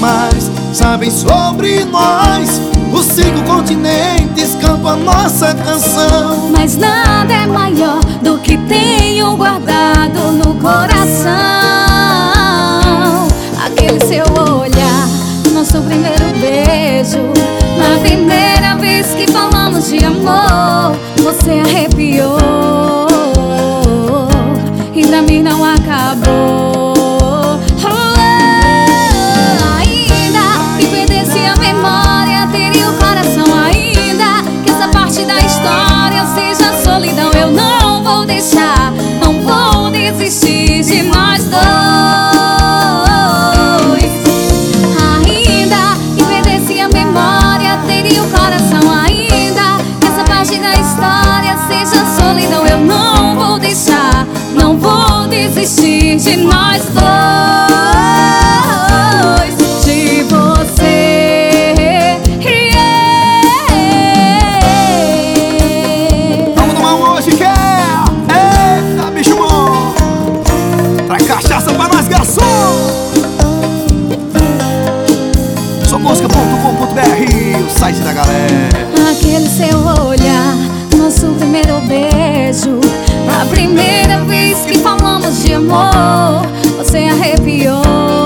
mais sabem sobre nós. Os 5 continentes cantam a nossa canção. Mas nada é maior do que tenho guardado no coração. Aquele seu olhar, nosso primeiro beijo, na primeira vez que falamos de amor. Você arrepiou e pra mim não acabou. Ainda que perdesse a memória, teria o coração ainda. Que essa parte da história seja solidão, eu não vou deixar, não vou desistir de nós dois. Ainda que perdesse a memória, teria o coração ainda. Que essa parte da história seja solidão, eu não vou deixar, não vou desistir de nós dois. De você, Vamos tomar um hoje, que é? Eita, bicho bom! Pra cachaça pra nós, garçom! Somosca.com.br, o site da galera. aquele seu olhar, nosso primeiro beijo, a primeira vez que falamos de amor. Você arrepiou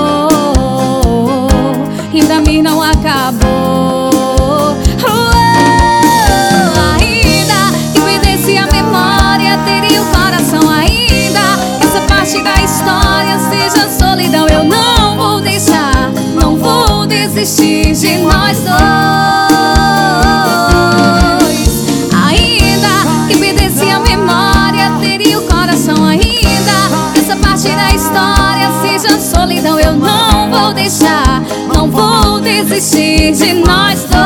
e pra mim não acabou. Ainda que perdesse a memória, teria o coração ainda. Que essa parte da história seja solidão, eu não vou deixar, não vou desistir de nós dois. Ainda que perdesse a memória, teria o coração ainda. Que essa parte da história seja solidão, eu não vou deixar, não vou desistir de nós dois.